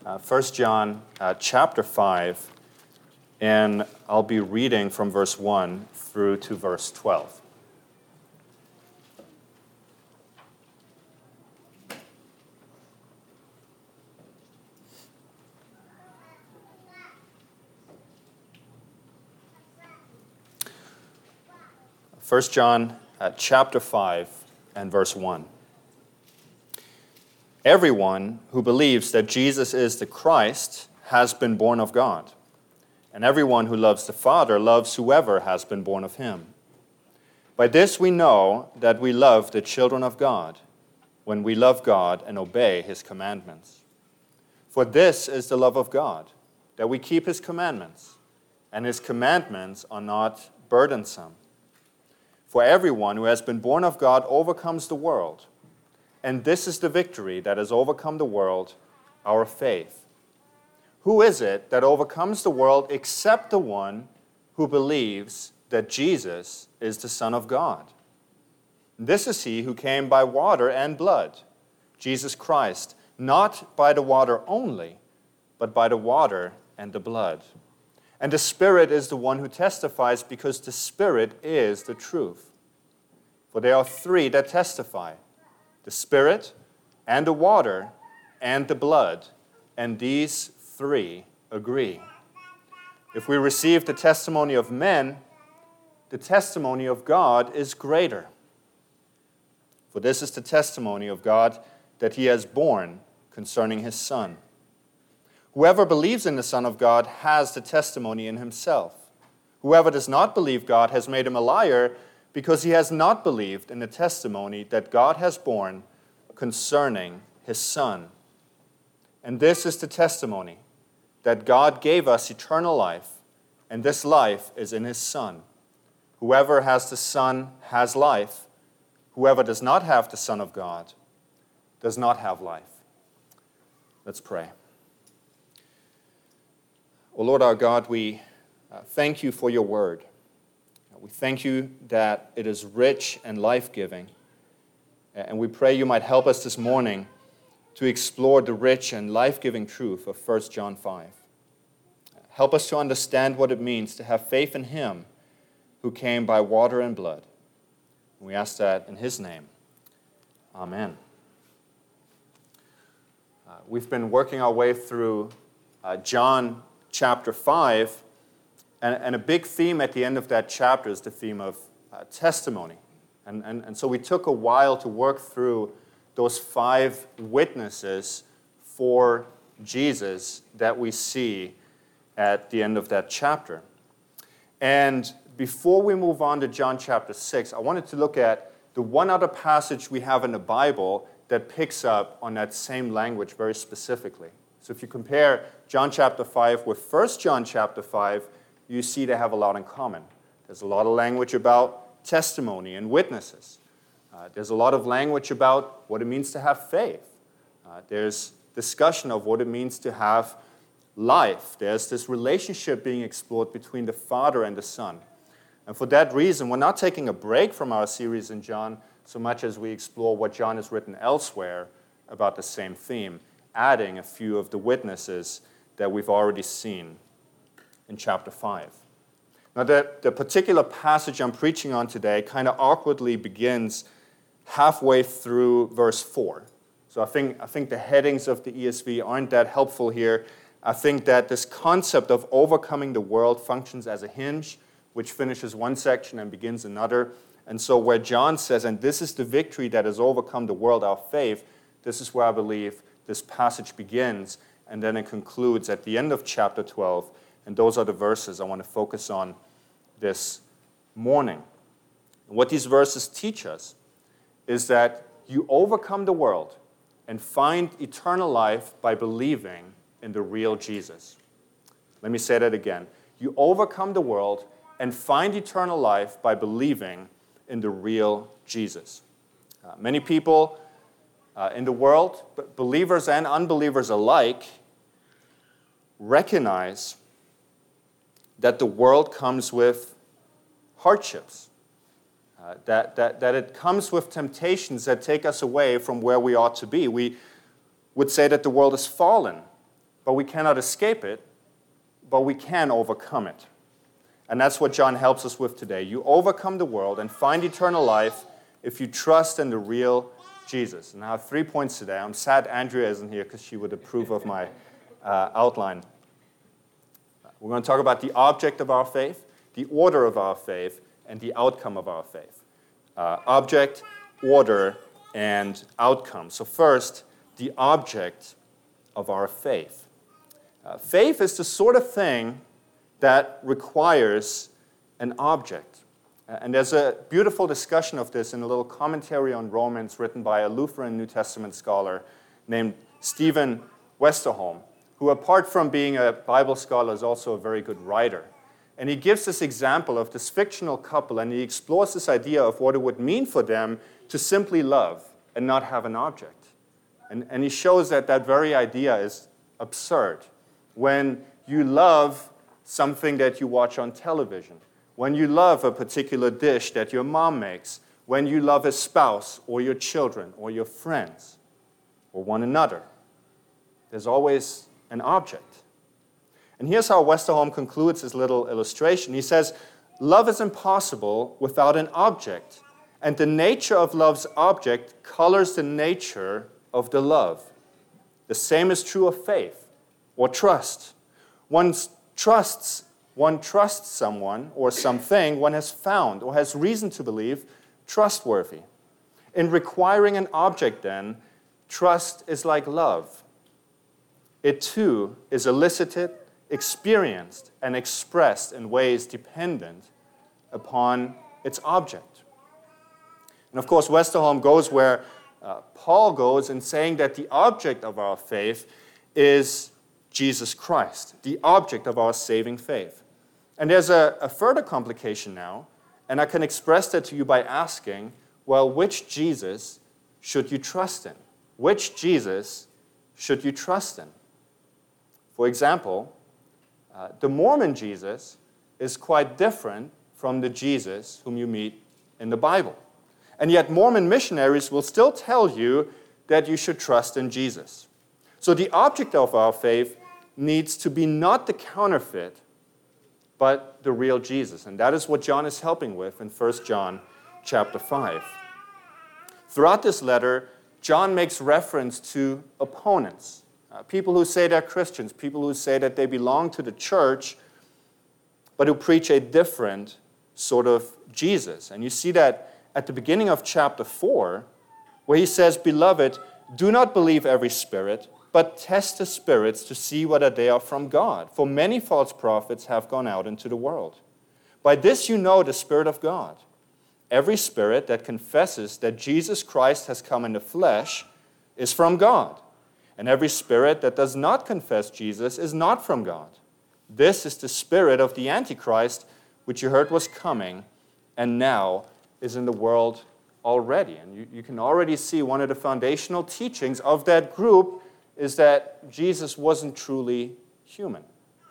1 John chapter 5, and I'll be reading from verse 1 through to verse 12. First John chapter 5 and verse 1. Everyone who believes that Jesus is the Christ has been born of God, and everyone who loves the Father loves whoever has been born of him. By this we know that we love the children of God, when we love God and obey his commandments. For this is the love of God, that we keep his commandments, and his commandments are not burdensome. For everyone who has been born of God overcomes the world. And this is the victory that has overcome the world, our faith. Who is it that overcomes the world except the one who believes that Jesus is the Son of God? This is he who came by water and blood, Jesus Christ, not by the water only, but by the water and the blood. And the Spirit is the one who testifies, because the Spirit is the truth. For there are three that testify: the Spirit, and the water, and the blood, and these three agree. If we receive the testimony of men, the testimony of God is greater. For this is the testimony of God that he has borne concerning his Son. Whoever believes in the Son of God has the testimony in himself. Whoever does not believe God has made him a liar, because he has not believed in the testimony that God has borne concerning his Son. And this is the testimony, that God gave us eternal life, and this life is in his Son. Whoever has the Son has life. Whoever does not have the Son of God does not have life. Let's pray. O Lord our God, we thank you for your word. We thank you that it is rich and life-giving. And we pray you might help us this morning to explore the rich and life-giving truth of 1 John 5. Help us to understand what it means to have faith in him who came by water and blood. We ask that in his name. Amen. We've been working our way through John chapter 5, and a big theme at the end of that chapter is the theme of testimony. And so we took a while to work through those 5 witnesses for Jesus that we see at the end of that chapter. And before we move on to John chapter 6, I wanted to look at the one other passage we have in the Bible that picks up on that same language very specifically. So if you compare John chapter 5 with 1 John chapter 5, you see they have a lot in common. There's a lot of language about testimony and witnesses. There's a lot of language about what it means to have faith. There's discussion of what it means to have life. There's this relationship being explored between the Father and the Son. And for that reason, we're not taking a break from our series in John so much as we explore what John has written elsewhere about the same theme, adding a few of the witnesses that we've already seen in chapter 5. Now, the particular passage I'm preaching on today kind of awkwardly begins halfway through verse 4. So I think the headings of the ESV aren't that helpful here. I think that this concept of overcoming the world functions as a hinge, which finishes one section and begins another. And so where John says, and this is the victory that has overcome the world, our faith, this is where I believe this passage begins, and then it concludes at the end of chapter 12. And those are the verses I want to focus on this morning. And what these verses teach us is that you overcome the world and find eternal life by believing in the real Jesus. Let me say that again. You overcome the world and find eternal life by believing in the real Jesus. Many people in the world, believers and unbelievers alike, recognize that the world comes with hardships, that it comes with temptations that take us away from where we ought to be. We would say that the world is fallen, but we cannot escape it, but we can overcome it. And that's what John helps us with today. You overcome the world and find eternal life if you trust in the real Jesus. And I have 3 points today. I'm sad Andrea isn't here because she would approve of my outline. We're going to talk about the object of our faith, the order of our faith, and the outcome of our faith. Object, order, and outcome. So first, the object of our faith. Faith is the sort of thing that requires an object. And there's a beautiful discussion of this in a little commentary on Romans written by a Lutheran New Testament scholar named Stephen Westerholm, who apart from being a Bible scholar is also a very good writer. And he gives this example of this fictional couple, and he explores this idea of what it would mean for them to simply love and not have an object. And he shows that that very idea is absurd. When you love something that you watch on television, when you love a particular dish that your mom makes, when you love a spouse or your children or your friends or one another, there's always an object. And here's how Westerholm concludes his little illustration. He says, love is impossible without an object, and the nature of love's object colors the nature of the love. The same is true of faith or trust. One trusts someone or something one has found or has reason to believe trustworthy. In requiring an object, then, trust is like love. It too is elicited, experienced, and expressed in ways dependent upon its object. And of course, Westerholm goes where Paul goes in saying that the object of our faith is Jesus Christ, the object of our saving faith. And there's a further complication now, and I can express that to you by asking, well, which Jesus should you trust in? Which Jesus should you trust in? For example, the Mormon Jesus is quite different from the Jesus whom you meet in the Bible. And yet Mormon missionaries will still tell you that you should trust in Jesus. So the object of our faith needs to be not the counterfeit, but the real Jesus. And that is what John is helping with in 1 John chapter 5. Throughout this letter, John makes reference to opponents, people who say they're Christians, people who say that they belong to the church, but who preach a different sort of Jesus. And you see that at the beginning of chapter 4, where he says, "Beloved, do not believe every spirit, but test the spirits to see whether they are from God. For many false prophets have gone out into the world. By this you know the Spirit of God. Every spirit that confesses that Jesus Christ has come in the flesh is from God. And every spirit that does not confess Jesus is not from God. This is the spirit of the Antichrist, which you heard was coming, and now is in the world already." And you can already see one of the foundational teachings of that group is that Jesus wasn't truly human.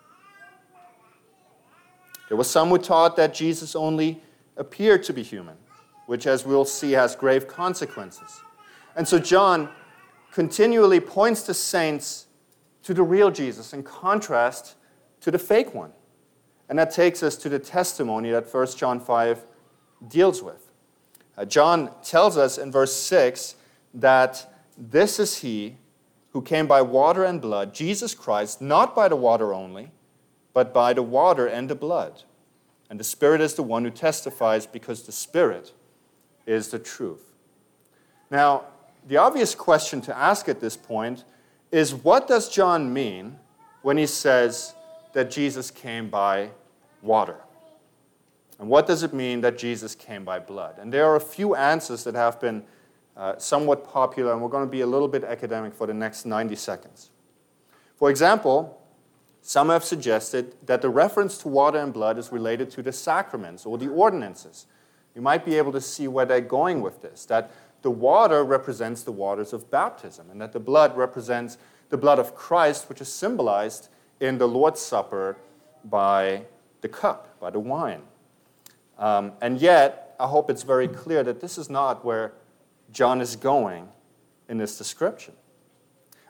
There were some who taught that Jesus only appeared to be human, which, as we'll see, has grave consequences. And so John continually points the saints to the real Jesus in contrast to the fake one. And that takes us to the testimony that 1 John 5 deals with. John tells us in verse 6 that this is he who came by water and blood, Jesus Christ, not by the water only, but by the water and the blood. And the Spirit is the one who testifies, because the Spirit is the truth. Now, the obvious question to ask at this point is, what does John mean when he says that Jesus came by water? And what does it mean that Jesus came by blood? And there are a few answers that have been somewhat popular, and we're going to be a little bit academic for the next 90 seconds. For example, some have suggested that the reference to water and blood is related to the sacraments or the ordinances. You might be able to see where they're going with this, that the water represents the waters of baptism, and that the blood represents the blood of Christ, which is symbolized in the Lord's Supper by the cup, by the wine. And yet, I hope it's very clear that this is not where John is going in this description.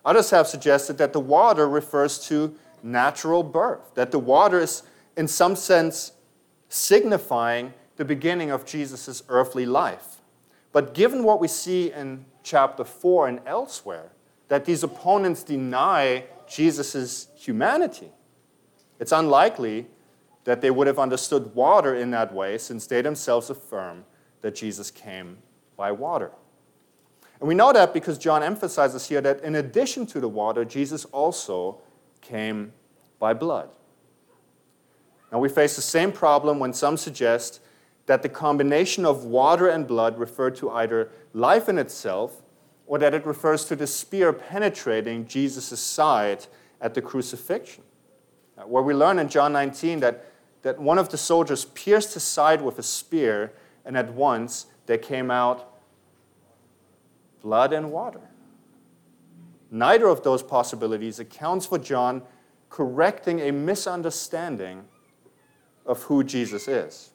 Others have suggested that the water refers to natural birth, that the water is, in some sense, signifying the beginning of Jesus' earthly life. But given what we see in chapter 4 and elsewhere, that these opponents deny Jesus' humanity, it's unlikely that they would have understood water in that way, since they themselves affirm that Jesus came by water. And we know that because John emphasizes here that in addition to the water, Jesus also came by blood. Now we face the same problem when some suggest that the combination of water and blood refer to either life in itself or that it refers to the spear penetrating Jesus' side at the crucifixion. Where we learn in John 19 that one of the soldiers pierced his side with a spear, and at once there came out blood and water. Neither of those possibilities accounts for John correcting a misunderstanding of who Jesus is.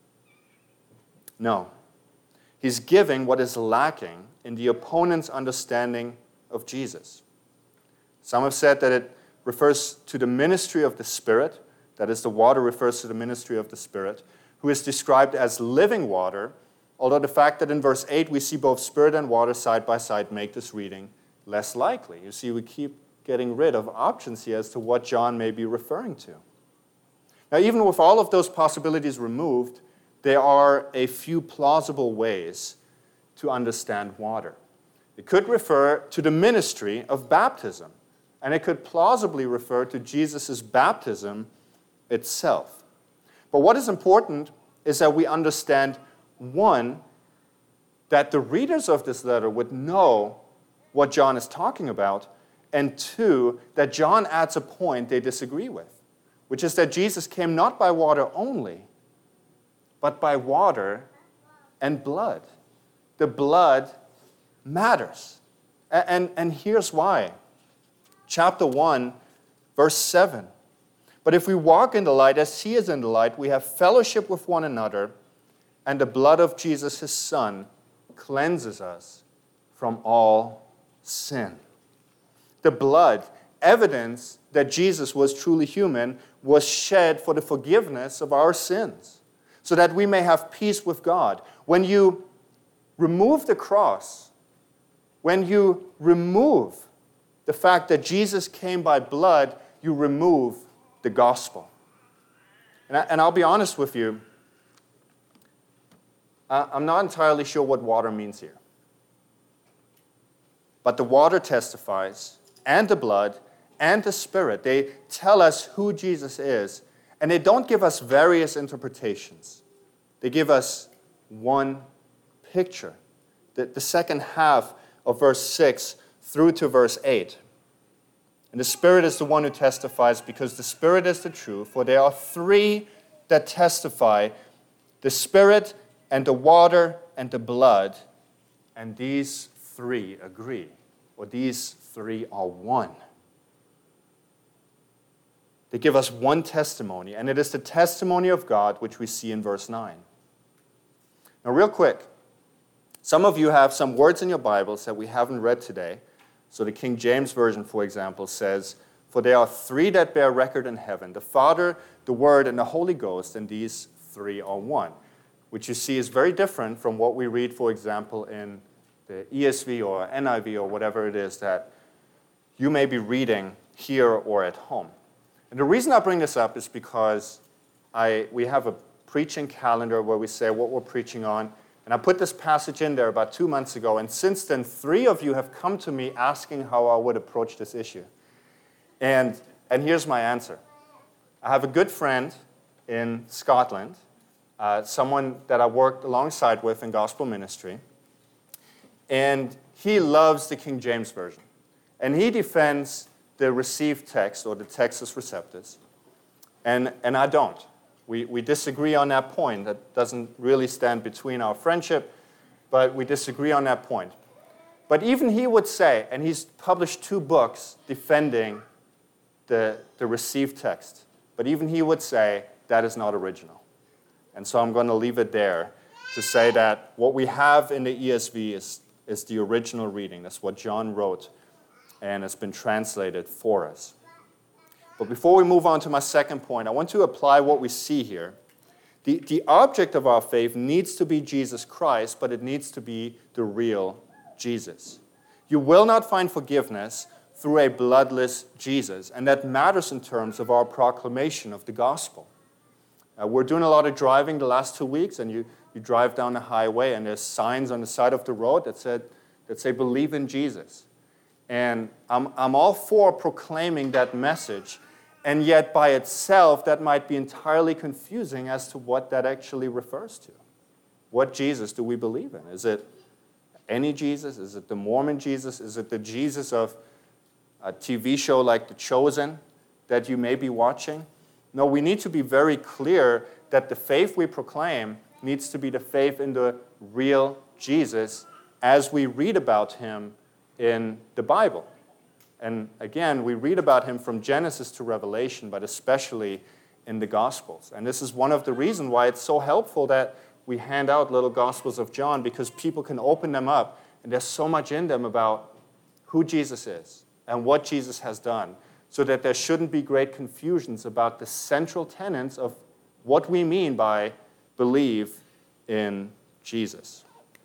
No, he's giving what is lacking in the opponent's understanding of Jesus. Some have said that it refers to the ministry of the Spirit, that is, the water refers to the ministry of the Spirit, who is described as living water, although the fact that in verse 8 we see both Spirit and water side by side make this reading less likely. You see, we keep getting rid of options here as to what John may be referring to. Now, even with all of those possibilities removed, there are a few plausible ways to understand water. It could refer to the ministry of baptism, and it could plausibly refer to Jesus' baptism itself. But what is important is that we understand, one, that the readers of this letter would know what John is talking about, and two, that John adds a point they disagree with, which is that Jesus came not by water only, but by water and blood. The blood matters. And here's why. Chapter 1, verse 7. But if we walk in the light as he is in the light, we have fellowship with one another, and the blood of Jesus, his Son, cleanses us from all sin. The blood, evidence that Jesus was truly human, was shed for the forgiveness of our sins, so that we may have peace with God. When you remove the cross, when you remove the fact that Jesus came by blood, you remove the gospel. And I'll be honest with you, I'm not entirely sure what water means here. But the water testifies, and the blood, and the Spirit. They tell us who Jesus is, and they don't give us various interpretations. They give us one picture. The second half of verse 6 through to verse 8. And the Spirit is the one who testifies, because the Spirit is the truth. For there are three that testify, the Spirit and the water and the blood, and these three agree, or these three are one. They give us one testimony, and it is the testimony of God which we see in verse 9. Now, real quick, some of you have some words in your Bibles that we haven't read today. So the King James Version, for example, says, "For there are three that bear record in heaven, the Father, the Word, and the Holy Ghost, and these three are one," which you see is very different from what we read, for example, in the ESV or NIV or whatever it is that you may be reading here or at home. And the reason I bring this up is because we have a preaching calendar where we say what we're preaching on. And I put this passage in there about 2 months ago, and since then, 3 of you have come to me asking how I would approach this issue. And here's my answer. I have a good friend in Scotland, someone that I worked alongside with in gospel ministry, and he loves the King James Version. And he defends the received text, or the Textus Receptus, and I don't. We disagree on that point. That doesn't really stand between our friendship, but we disagree on that point. But even he would say, and he's published 2 books defending the received text, but even he would say that is not original. And so I'm going to leave it there to say that what we have in the ESV is the original reading. That's what John wrote and has been translated for us. But before we move on to my second point, I want to apply what we see here. The object of our faith needs to be Jesus Christ, but it needs to be the real Jesus. You will not find forgiveness through a bloodless Jesus, and that matters in terms of our proclamation of the gospel. We're doing a lot of driving the last 2 weeks, and you drive down the highway, and there's signs on the side of the road that say, believe in Jesus. And I'm all for proclaiming that message, and yet by itself, that might be entirely confusing as to what that actually refers to. What Jesus do we believe in? Is it any Jesus? Is it the Mormon Jesus? Is it the Jesus of a TV show like The Chosen that you may be watching? No, we need to be very clear that the faith we proclaim needs to be the faith in the real Jesus as we read about him in the Bible. And again, we read about him from Genesis to Revelation, but especially in the Gospels. And this is one of the reasons why it's so helpful that we hand out little Gospels of John, because people can open them up, and there's so much in them about who Jesus is and what Jesus has done, so that there shouldn't be great confusions about the central tenets of what we mean by believe in Jesus.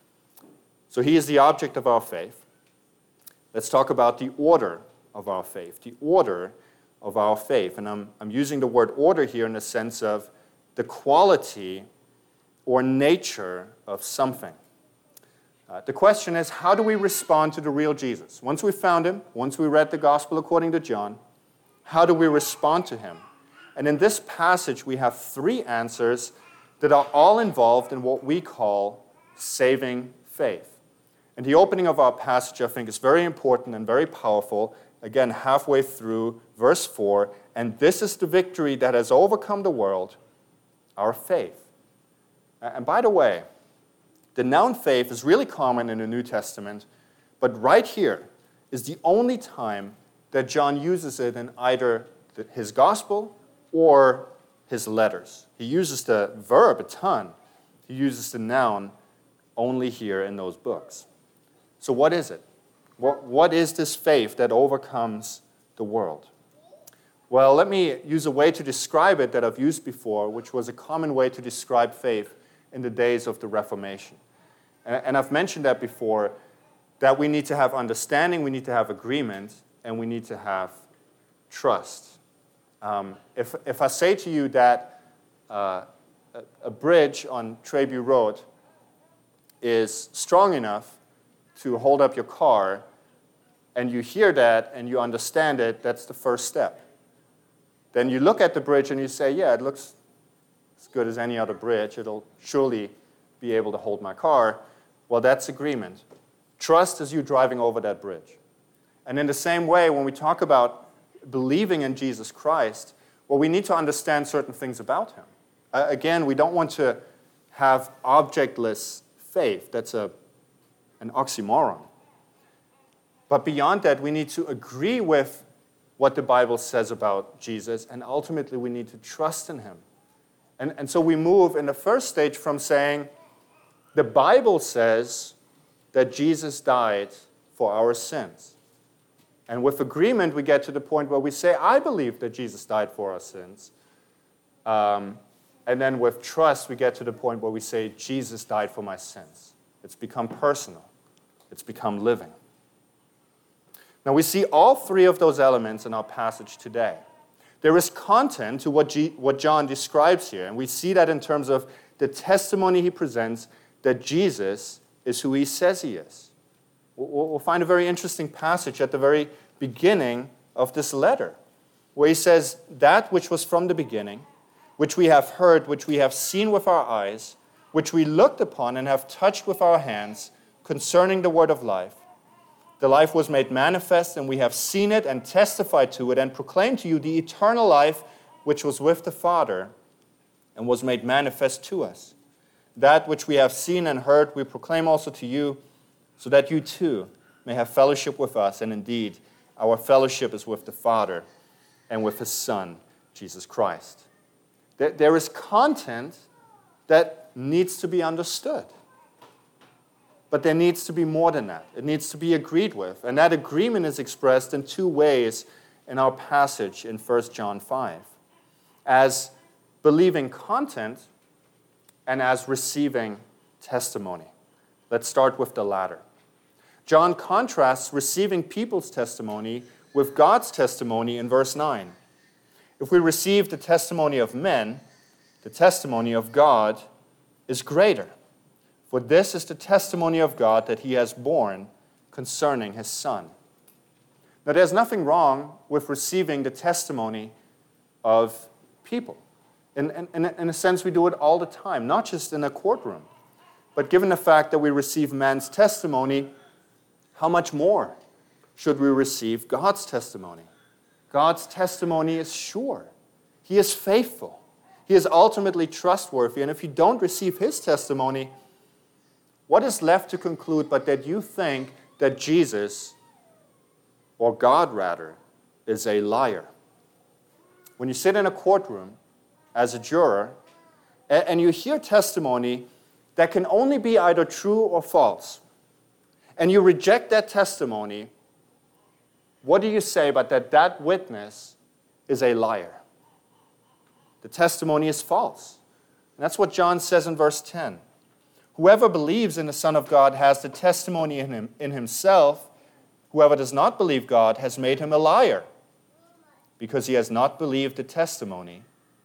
So he is the object of our faith. Let's talk about the order of our faith. The order of our faith. And I'm using the word order here in the sense of the quality or nature of something. The question is, how do we respond to the real Jesus? Once we found him, once we read the gospel according to John, how do we respond to him? And in this passage, we have 3 answers that are all involved in what we call saving faith. And the opening of our passage, I think, is very important and very powerful. Again, halfway through verse 4, and this is the victory that has overcome the world, our faith. And by the way, the noun faith is really common in the New Testament, but right here is the only time that John uses it in either his gospel or his letters. He uses the verb a ton. He uses the noun only here in those books. So what is it? What is this faith that overcomes the world? Well, let me use a way to describe it that I've used before, which was a common way to describe faith in the days of the Reformation. And I've mentioned that before, that we need to have understanding, we need to have agreement, and we need to have trust. If I say to you that a bridge on Treyview Road is strong enough to hold up your car, and you hear that and you understand it, that's the first step. Then you look at the bridge and you say, yeah, it looks as good as any other bridge. It'll surely be able to hold my car. Well, that's agreement. Trust is you driving over that bridge. And in the same way, when we talk about believing in Jesus Christ, well, we need to understand certain things about him. Again, we don't want to have objectless faith. That's an oxymoron. But beyond that, we need to agree with what the Bible says about Jesus, and ultimately we need to trust in him. And so we move in the first stage from saying, the Bible says that Jesus died for our sins. And with agreement, we get to the point where we say, I believe that Jesus died for our sins. And then with trust, we get to the point where we say, Jesus died for my sins. It's become personal. It's become living. Now, we see all 3 of those elements in our passage today. There is content to what John describes here, and we see that in terms of the testimony he presents that Jesus is who he says he is. We'll find a very interesting passage at the very beginning of this letter, where he says, that which was from the beginning, which we have heard, which we have seen with our eyes, which we looked upon and have touched with our hands, concerning the word of life. The life was made manifest, and we have seen it and testified to it and proclaimed to you the eternal life which was with the Father and was made manifest to us. That which we have seen and heard we proclaim also to you, so that you too may have fellowship with us. And indeed, our fellowship is with the Father and with his Son, Jesus Christ. There is content that needs to be understood. But there needs to be more than that. It needs to be agreed with. And that agreement is expressed in two ways in our passage in 1 John 5. As believing content and as receiving testimony. Let's start with the latter. John contrasts receiving people's testimony with God's testimony in verse 9. If we receive the testimony of men, the testimony of God is greater. For this is the testimony of God that he has borne concerning his Son. Now, there's nothing wrong with receiving the testimony of people. In a sense, we do it all the time, not just in a courtroom. But given the fact that we receive man's testimony, how much more should we receive God's testimony? God's testimony is sure. He is faithful. He is ultimately trustworthy. And if you don't receive his testimony, what is left to conclude but that you think that Jesus, or God rather, is a liar? When you sit in a courtroom as a juror and you hear testimony that can only be either true or false, and you reject that testimony, what do you say but that witness is a liar? The testimony is false. And that's what John says in verse 10. Whoever believes in the Son of God has the testimony in himself. Whoever does not believe God has made him a liar, because he has not believed the testimony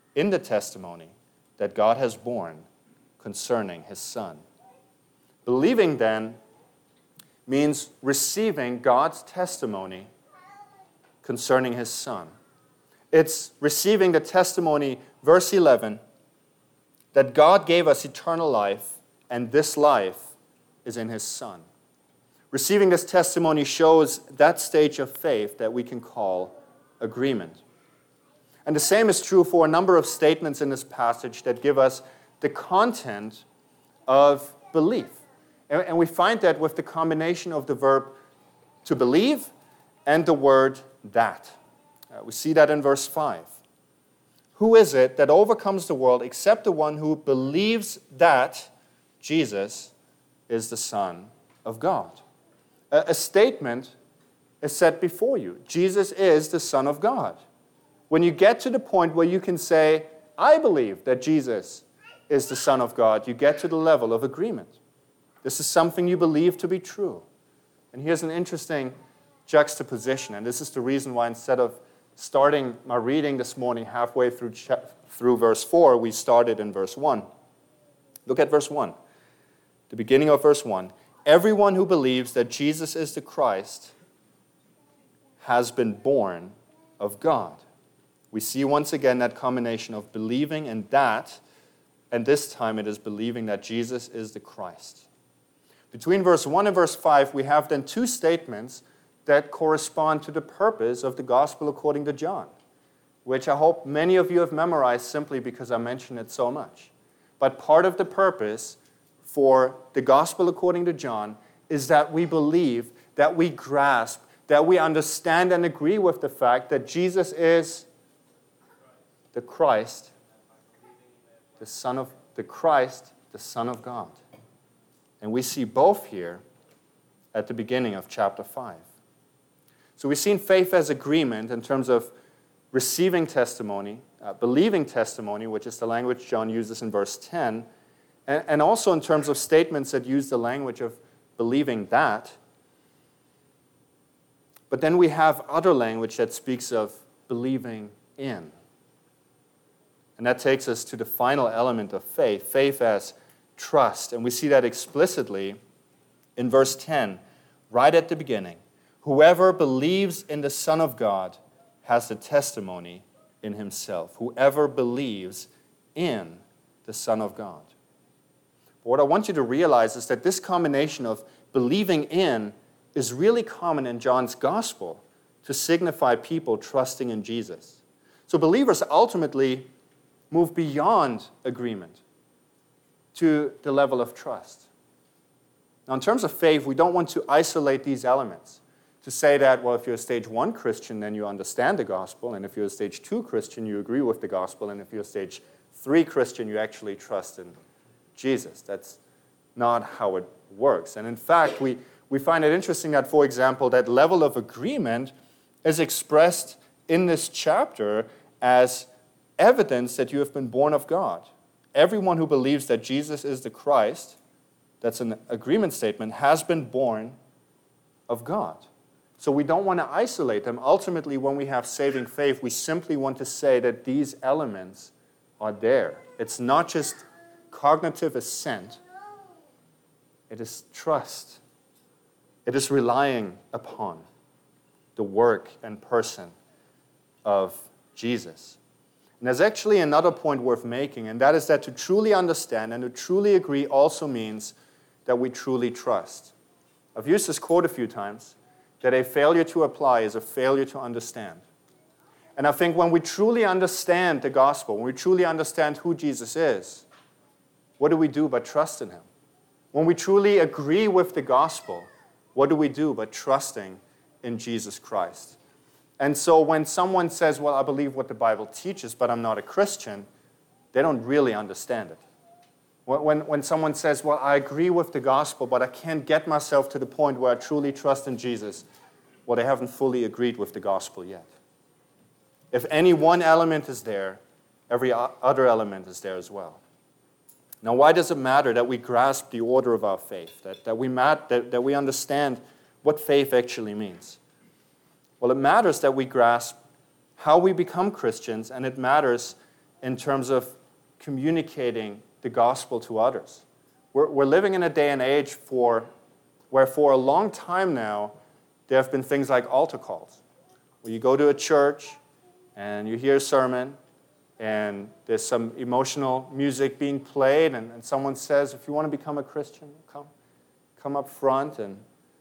that God has borne concerning his Son. Believing, then, means receiving God's testimony concerning his Son. It's receiving the testimony, verse 11, that God gave us eternal life, and this life is in his Son. Receiving this testimony shows that stage of faith that we can call agreement. And the same is true for a number of statements in this passage that give us the content of belief. And we find that with the combination of the verb to believe and the word that. We see that in verse 5. Who is it that overcomes the world except the one who believes that Jesus is the Son of God? A statement is set before you. Jesus is the Son of God. When you get to the point where you can say, I believe that Jesus is the Son of God, you get to the level of agreement. This is something you believe to be true. And here's an interesting juxtaposition, and this is the reason why instead of starting my reading this morning halfway through verse 4, we started in verse 1. Look at verse 1, the beginning of verse 1. Everyone who believes that Jesus is the Christ has been born of God. We see once again that combination of believing and that, and this time it is believing that Jesus is the Christ. Between verse 1 and verse 5, we have then two statements that correspond to the purpose of the Gospel according to John, which I hope many of you have memorized simply because I mention it so much. But part of the purpose for the Gospel according to John is that we believe, that we grasp, that we understand and agree with the fact that Jesus is the Christ, the Son of God. And we see both here at the beginning of chapter 5. So we've seen faith as agreement in terms of receiving testimony, believing testimony, which is the language John uses in verse 10, and also in terms of statements that use the language of believing that. But then we have other language that speaks of believing in. And that takes us to the final element of faith, faith as trust. And we see that explicitly in verse 10, right at the beginning. Whoever believes in the Son of God has the testimony in himself. Whoever believes in the Son of God. But what I want you to realize is that this combination of believing in is really common in John's gospel to signify people trusting in Jesus. So believers ultimately move beyond agreement to the level of trust. Now, in terms of faith, we don't want to isolate these elements to say that, well, if you're a stage 1 Christian, then you understand the gospel, and if you're a stage 2 Christian, you agree with the gospel, and if you're a stage 3 Christian, you actually trust in Jesus. That's not how it works. And in fact, we find it interesting that, for example, that level of agreement is expressed in this chapter as evidence that you have been born of God. Everyone who believes that Jesus is the Christ, that's an agreement statement, has been born of God. So we don't want to isolate them. Ultimately, when we have saving faith, we simply want to say that these elements are there. It's not just cognitive assent. It is trust. It is relying upon the work and person of Jesus. And there's actually another point worth making, and that is that to truly understand and to truly agree also means that we truly trust. I've used this quote a few times, that a failure to apply is a failure to understand. And I think when we truly understand the gospel, when we truly understand who Jesus is, what do we do but trust in him? When we truly agree with the gospel, what do we do but trusting in Jesus Christ? And so when someone says, well, I believe what the Bible teaches, but I'm not a Christian, they don't really understand it. When someone says, well, I agree with the gospel, but I can't get myself to the point where I truly trust in Jesus, well, they haven't fully agreed with the gospel yet. If any one element is there, every other element is there as well. Now, why does it matter that we grasp the order of our faith, that we understand what faith actually means? Well, it matters that we grasp how we become Christians, and it matters in terms of communicating the gospel to others. We're living in a day and age where for a long time now, there have been things like altar calls, where you go to a church and you hear a sermon, and there's some emotional music being played, and someone says, if you want to become a Christian, come up front and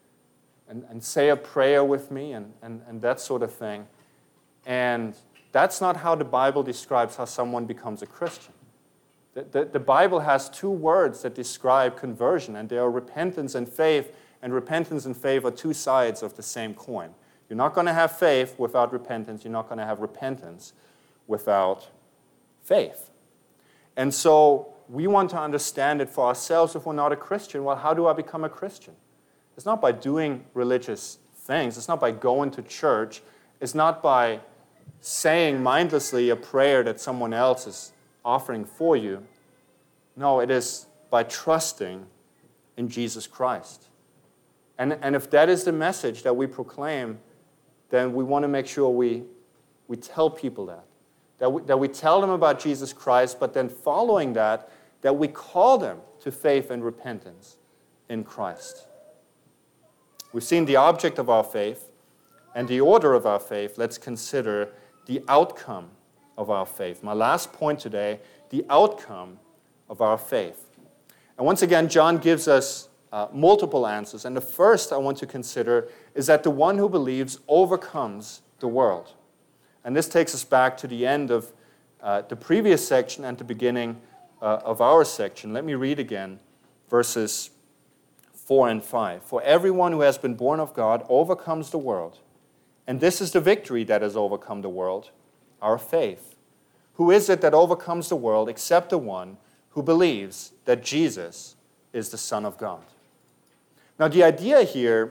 say a prayer with me, and that sort of thing. And that's not how the Bible describes how someone becomes a Christian. The Bible has two words that describe conversion, and they are repentance and faith, and repentance and faith are two sides of the same coin. You're not going to have faith without repentance. You're not going to have repentance without faith. And so we want to understand it for ourselves if we're not a Christian. Well, how do I become a Christian? It's not by doing religious things. It's not by going to church. It's not by saying mindlessly a prayer that someone else is offering for you. No, it is by trusting in Jesus Christ. And if that is the message that we proclaim, then we want to make sure we tell people that we tell them about Jesus Christ, but then following that we call them to faith and repentance in Christ. We've seen the object of our faith and the order of our faith. Let's consider the outcome of our faith. My last point today, the outcome of our faith. And once again, John gives us multiple answers. And the first I want to consider is that the one who believes overcomes the world. And this takes us back to the end of the previous section and the beginning of our section. Let me read again verses 4 and 5. For everyone who has been born of God overcomes the world. And this is the victory that has overcome the world, our faith. Who is it that overcomes the world except the one who believes that Jesus is the Son of God? Now, the idea here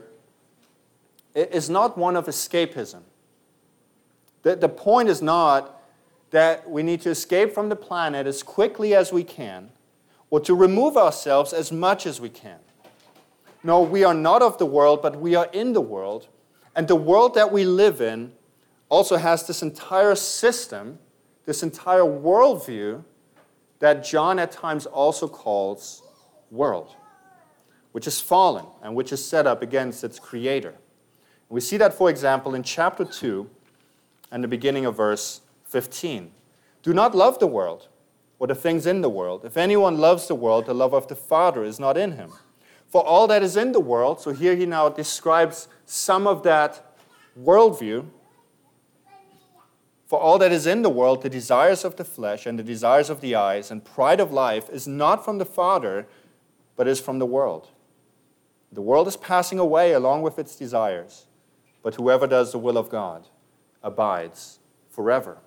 is not one of escapism. The point is not that we need to escape from the planet as quickly as we can or to remove ourselves as much as we can. No, we are not of the world, but we are in the world. And the world that we live in also has this entire system, this entire worldview that John at times also calls world, which is fallen and which is set up against its creator. We see that, for example, in chapter 2 and the beginning of verse 15. Do not love the world or the things in the world. If anyone loves the world, the love of the Father is not in him. For all that is in the world, so here he now describes some of that worldview. For all that is in the world, the desires of the flesh and the desires of the eyes and pride of life is not from the Father, but is from the world. The world is passing away along with its desires, but whoever does the will of God abides forever.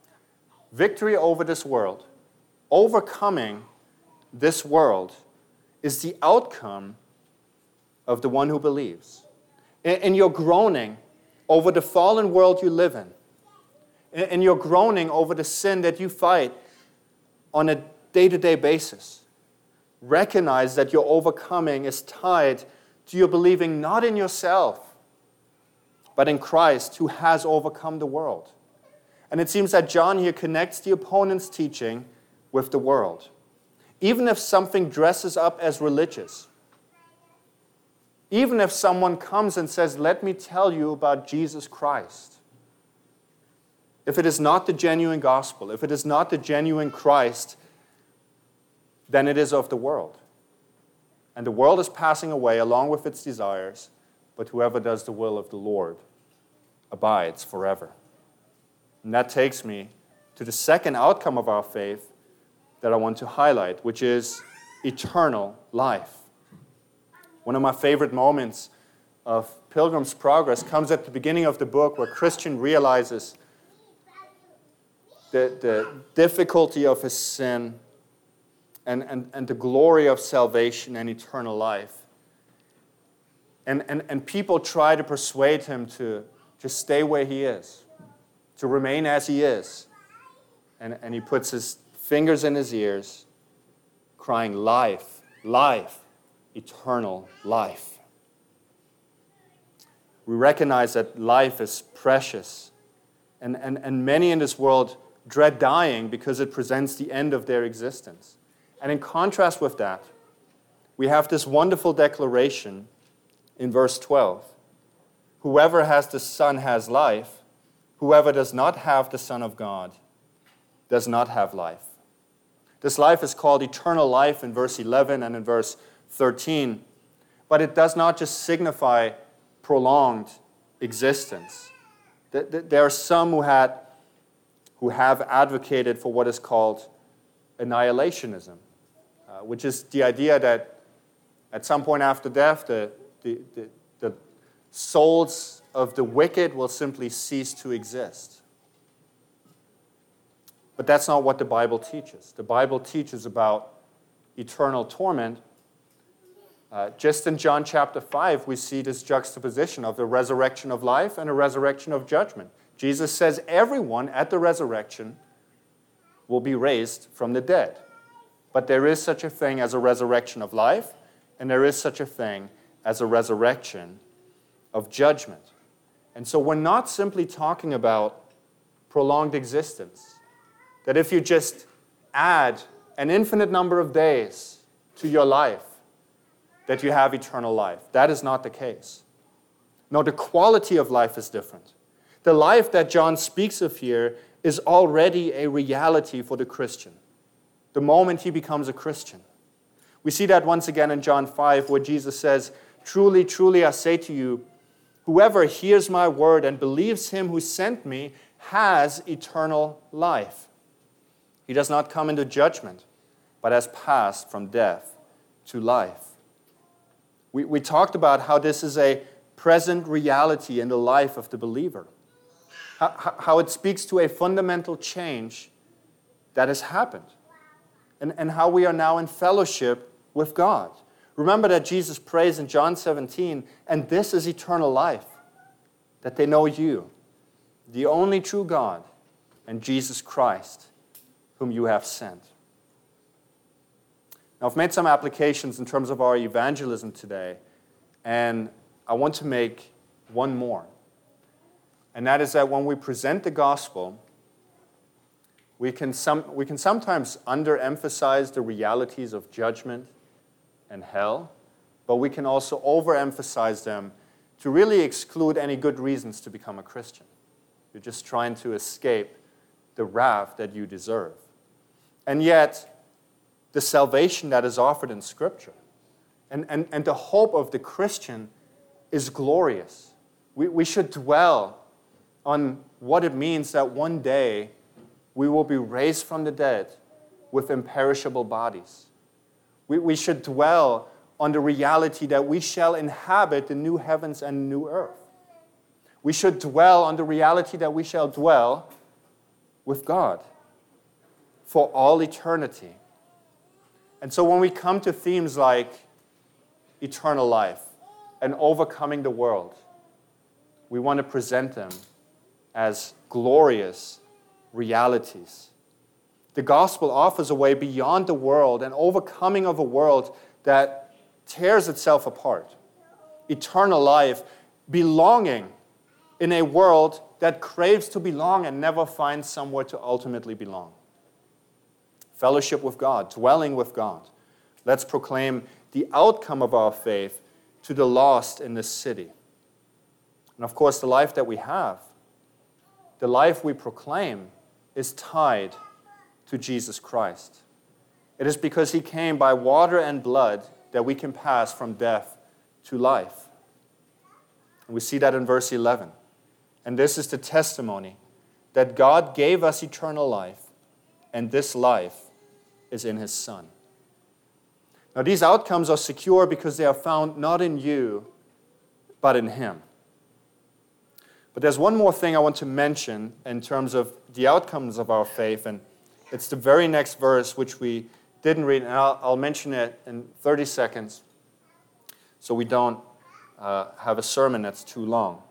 Victory over this world, overcoming this world, is the outcome of the one who believes. In your groaning over the fallen world you live in your groaning over the sin that you fight on a day-to-day basis, recognize that your overcoming is tied to your believing not in yourself, but in Christ who has overcome the world. And it seems that John here connects the opponent's teaching with the world. Even if something dresses up as religious, even if someone comes and says, let me tell you about Jesus Christ, if it is not the genuine gospel, if it is not the genuine Christ, then it is of the world. And the world is passing away along with its desires, but whoever does the will of the Lord abides forever. And that takes me to the second outcome of our faith that I want to highlight, which is eternal life. One of my favorite moments of Pilgrim's Progress comes at the beginning of the book, where Christian realizes the difficulty of his sin and the glory of salvation and eternal life. And people try to persuade him to just stay where he is, to remain as he is. And he puts his fingers in his ears, crying, life, life, eternal life. We recognize that life is precious, and many in this world dread dying because it presents the end of their existence. And in contrast with that, we have this wonderful declaration in verse 12. Whoever has the Son has life. Whoever does not have the Son of God does not have life. This life is called eternal life in verse 11 and in verse 13, but it does not just signify prolonged existence. There are some who have advocated for what is called annihilationism, which is the idea that at some point after death, the souls of the wicked will simply cease to exist. But that's not what the Bible teaches. The Bible teaches about eternal torment. Just in John chapter 5, we see this juxtaposition of the resurrection of life and a resurrection of judgment. Jesus says everyone at the resurrection will be raised from the dead. But there is such a thing as a resurrection of life, and there is such a thing as a resurrection of judgment. And so we're not simply talking about prolonged existence, that if you just add an infinite number of days to your life, that you have eternal life. That is not the case. No, the quality of life is different. The life that John speaks of here is already a reality for the Christian, the moment he becomes a Christian. We see that once again in John 5, where Jesus says, truly, truly, I say to you, whoever hears my word and believes him who sent me has eternal life. He does not come into judgment, but has passed from death to life. We talked about how this is a present reality in the life of the believer, how it speaks to a fundamental change that has happened, and how we are now in fellowship with God. Remember that Jesus prays in John 17, and this is eternal life, that they know you, the only true God, and Jesus Christ, whom you have sent. Now, I've made some applications in terms of our evangelism today, and I want to make one more. And that is that when we present the gospel, we can sometimes underemphasize the realities of judgment and hell, but we can also overemphasize them to really exclude any good reasons to become a Christian. You're just trying to escape the wrath that you deserve. And yet, the salvation that is offered in Scripture and the hope of the Christian is glorious. We should dwell on what it means that one day we will be raised from the dead with imperishable bodies. We should dwell on the reality that we shall inhabit the new heavens and new earth. We should dwell on the reality that we shall dwell with God for all eternity. And so when we come to themes like eternal life and overcoming the world, we want to present them as glorious realities. The gospel offers a way beyond the world, an overcoming of a world that tears itself apart. Eternal life, belonging in a world that craves to belong and never finds somewhere to ultimately belong. Fellowship with God, dwelling with God. Let's proclaim the outcome of our faith to the lost in this city. And of course, the life that we have, the life we proclaim, is tied to Jesus Christ. It is because he came by water and blood that we can pass from death to life. And we see that in verse 11. And this is the testimony that God gave us eternal life, and this life is in his Son. Now, these outcomes are secure because they are found not in you, but in him. But there's one more thing I want to mention in terms of the outcomes of our faith, and it's the very next verse, which we didn't read, and I'll mention it in 30 seconds so we don't have a sermon that's too long.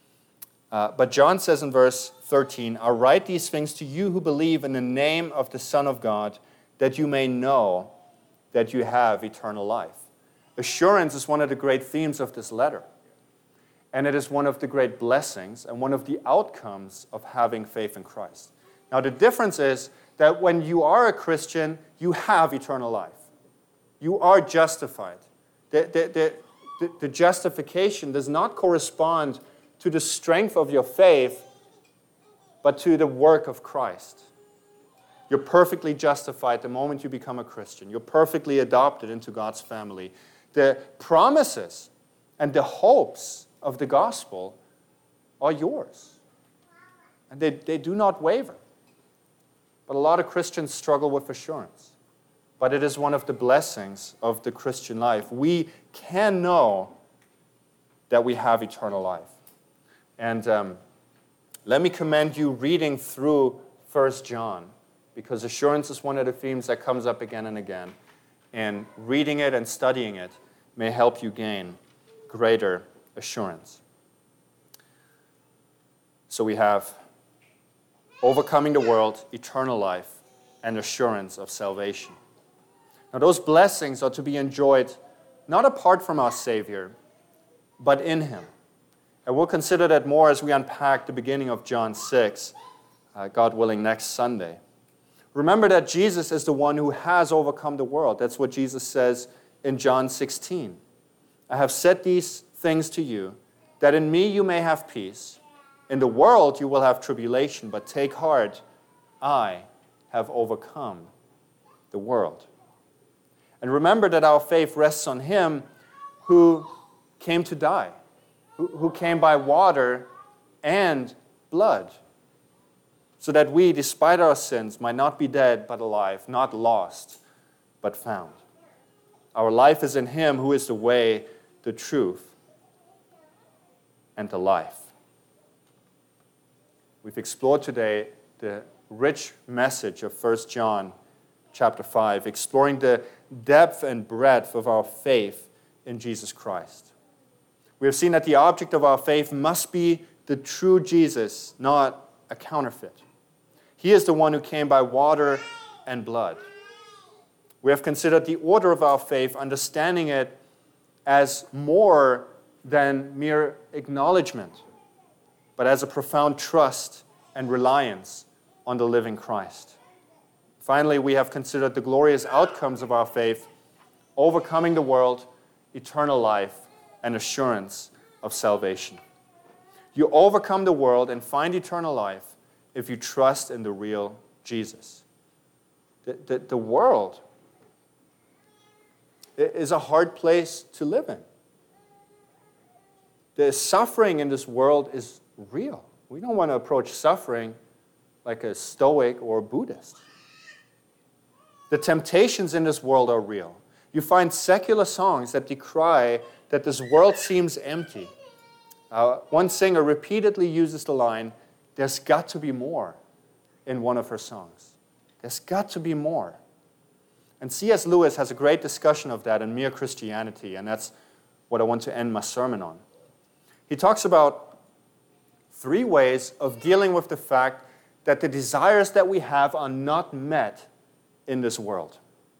But John says in verse 13, I write these things to you who believe in the name of the Son of God, that you may know that you have eternal life. Assurance is one of the great themes of this letter. And it is one of the great blessings and one of the outcomes of having faith in Christ. Now, the difference is that when you are a Christian, you have eternal life. You are justified. The justification does not correspond to the strength of your faith, but to the work of Christ. You're perfectly justified the moment you become a Christian. You're perfectly adopted into God's family. The promises and the hopes of the gospel are yours. And they do not waver. But a lot of Christians struggle with assurance. But it is one of the blessings of the Christian life. We can know that we have eternal life. And let me commend you reading through 1 John, because assurance is one of the themes that comes up again and again. And reading it and studying it may help you gain greater assurance. So we have overcoming the world, eternal life, and assurance of salvation. Now those blessings are to be enjoyed not apart from our Savior, but in him. And we'll consider that more as we unpack the beginning of John 6, God willing, next Sunday. Remember that Jesus is the one who has overcome the world. That's what Jesus says in John 16. I have said these things to you, that in me you may have peace. In the world you will have tribulation, but take heart, I have overcome the world. And remember that our faith rests on him who came to die, who came by water and blood, so that we, despite our sins, might not be dead but alive, not lost but found. Our life is in him who is the way, the truth, and the life. We've explored today the rich message of 1 John chapter 5, exploring the depth and breadth of our faith in Jesus Christ. We have seen that the object of our faith must be the true Jesus, not a counterfeit. He is the one who came by water and blood. We have considered the order of our faith, understanding it as more than mere acknowledgement, but as a profound trust and reliance on the living Christ. Finally, we have considered the glorious outcomes of our faith, overcoming the world, eternal life, and assurance of salvation. You overcome the world and find eternal life if you trust in the real Jesus. The world is a hard place to live in. The suffering in this world is real. We don't want to approach suffering like a Stoic or a Buddhist. The temptations in this world are real. You find secular songs that decry that this world seems empty. One singer repeatedly uses the line, "There's got to be more," in one of her songs. There's got to be more. And C.S. Lewis has a great discussion of that in Mere Christianity, and that's what I want to end my sermon on. He talks about 3 ways of dealing with the fact that the desires that we have are not met in this world.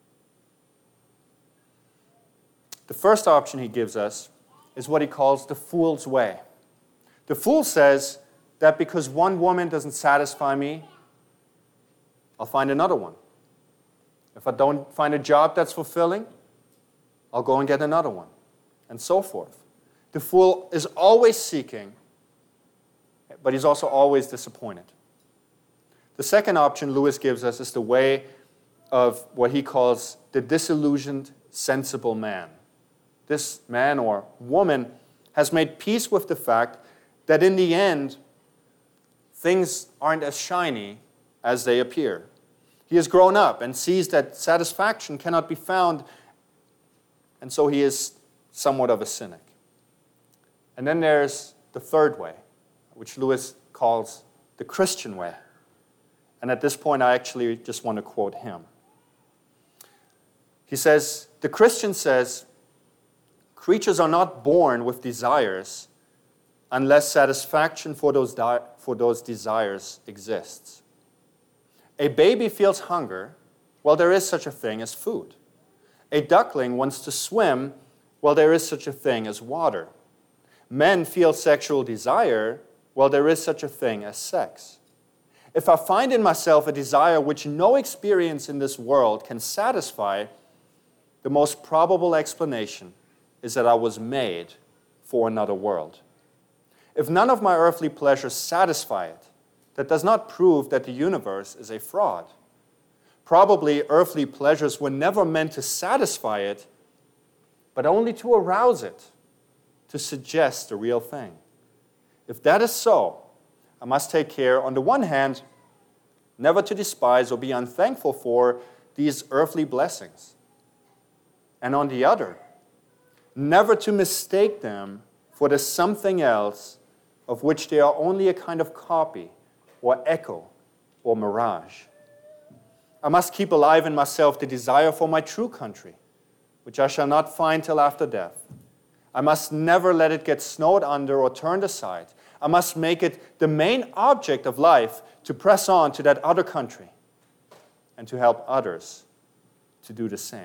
The first option he gives us is what he calls the fool's way. The fool says that because one woman doesn't satisfy me, I'll find another one. If I don't find a job that's fulfilling, I'll go and get another one, and so forth. The fool is always seeking, but he's also always disappointed. The second option Lewis gives us is the way of what he calls the disillusioned, sensible man. This man or woman has made peace with the fact that in the end, things aren't as shiny as they appear. He has grown up and sees that satisfaction cannot be found, and so he is somewhat of a cynic. And then there's the third way, which Lewis calls the Christian way. And at this point, I actually just want to quote him. He says, the Christian says, creatures are not born with desires unless satisfaction for those desires exists. A baby feels hunger, well, there is such a thing as food. A duckling wants to swim, well, there is such a thing as water. Men feel sexual desire, well, there is such a thing as sex. If I find in myself a desire which no experience in this world can satisfy, the most probable explanation is that I was made for another world. If none of my earthly pleasures satisfy it, that does not prove that the universe is a fraud. Probably earthly pleasures were never meant to satisfy it, but only to arouse it, to suggest the real thing. If that is so, I must take care, on the one hand, never to despise or be unthankful for these earthly blessings, and on the other, never to mistake them for the something else of which they are only a kind of copy or echo or mirage. I must keep alive in myself the desire for my true country, which I shall not find till after death. I must never let it get snowed under or turned aside. I must make it the main object of life to press on to that other country and to help others to do the same.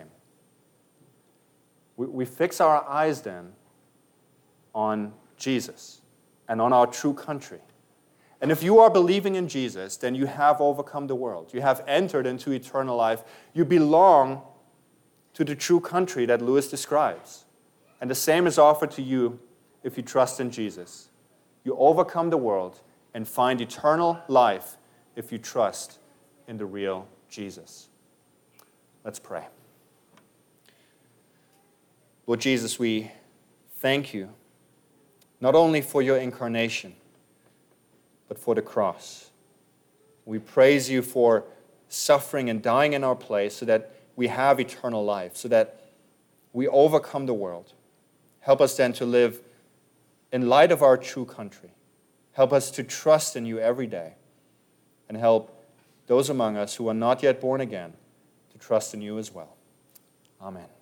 We fix our eyes then on Jesus and on our true country. And if you are believing in Jesus, then you have overcome the world. You have entered into eternal life. You belong to the true country that Lewis describes. And the same is offered to you if you trust in Jesus. You overcome the world and find eternal life if you trust in the real Jesus. Let's pray. Lord Jesus, we thank you not only for your incarnation, but for the cross. We praise you for suffering and dying in our place so that we have eternal life, so that we overcome the world. Help us then to live in light of our true country. Help us to trust in you every day, and help those among us who are not yet born again to trust in you as well. Amen.